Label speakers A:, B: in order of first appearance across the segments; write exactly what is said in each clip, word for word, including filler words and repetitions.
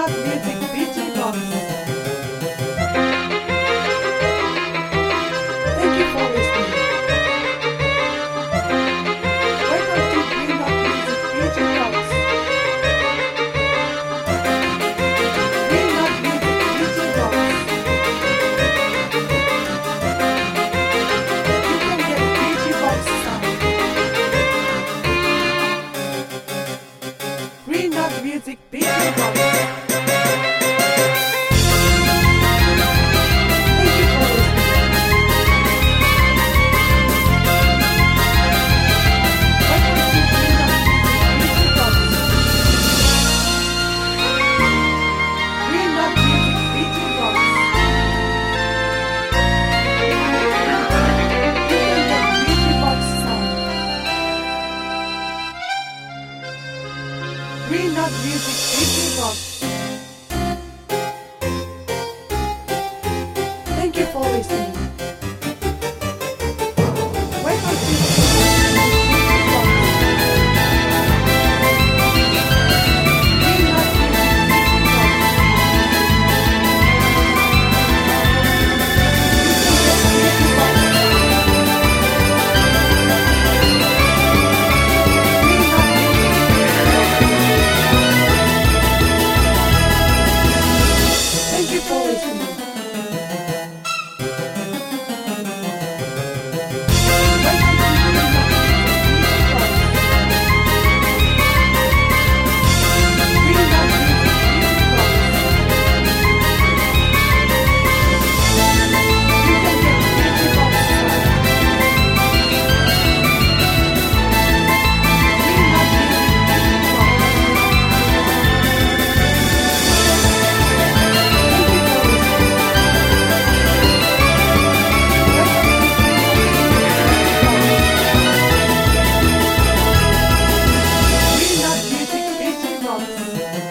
A: Green Dot Music B G Box. Thank you for listening. Welcome to Green Dot Music B G Box. Green Dot Music B G Box. You can get B G Box sound. Green Dot Music B G Box. Green Dot Music B G Box. Thank you for listening. Welcome to Green Dot Music B G Box. Thank you for listening.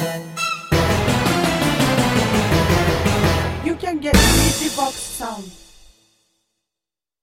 A: You can get B G Box sound.